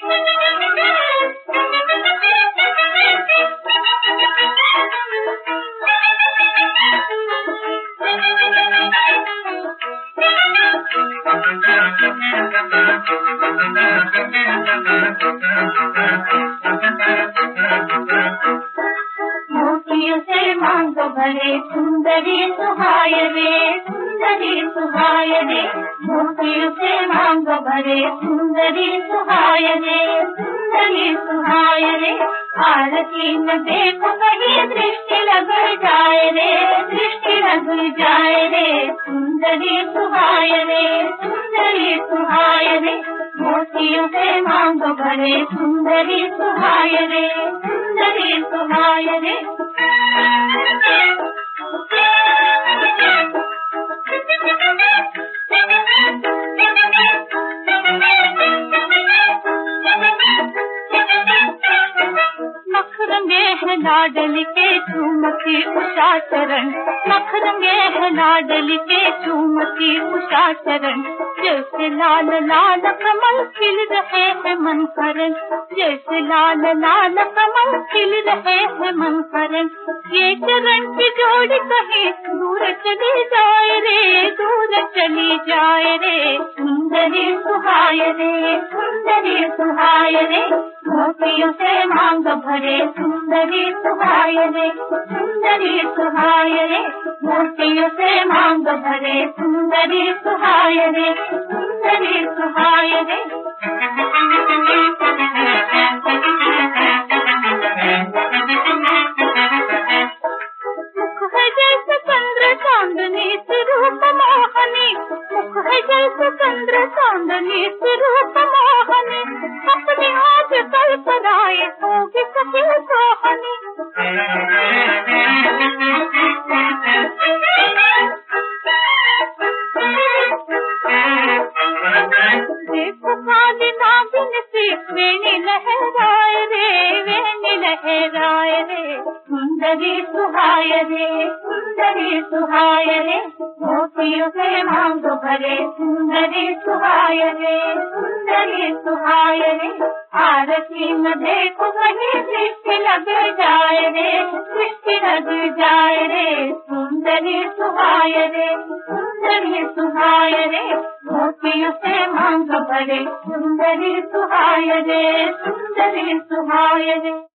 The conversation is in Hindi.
मोतियों से मांग भरे सुंदरी सुहायने, सुंदरी सुहायने। मोतियों से मांग भरे सुंदरी सुहायने, सुंदरी सुहायने। आरती में देखो कहीं दृष्टि लग जाए रे, दृष्टि लग जाए रे। सुंदरी सुहायने, सुंदरी सुहायने। मोतियों से मांग भरे सुंदरी सुहायने, सुंदरी सुहायने। नख रंगे है लाडली के चूमती उषा चरण, नख रंगे है लाडली के चूमती उषा चरण। जैसे लाल लाल कमल खिल रहे हैं मन करण, जैसे लाल लाल कमल खिल रहे हैं मन करण। ये चरण की जोड़ी कहीं दूर चली जाए रे, दूर चली जाए रे। सुंदरी सुहायने, सुंदरी सुहायने। मोतियों से मांग भरे सुंदरी सुहायने, सुंदरी सुहायने। मोतियों से मांग भरे सुंदरी सुहायने, सुंदरी सुहायने। मुख है जैसे चंद्र चांदनी स्वरूप मोहनी, मुख है जैसे चंद्र चांदनी स्वरूप मोहनी। अपनी आज कल पराए होगी सखी सोहनी। देखो काली नागिन सी वेणी लहराए रे, वेणी लहराए रे। सुंदरी सुहायने, सुंदरी सुहायने। मोतियों से मांग भरे सुंदरी सुहायने, सुंदरी सुहायने। आरती में देखो कहीं दृष्टि लग जाए रे, दृष्टि लग जाए रे। सुंदरी सुहायने, सुंदरी सुहायने। मोतियों से मांग भरे सुंदरी सुहायने, सुंदरी सुहायने।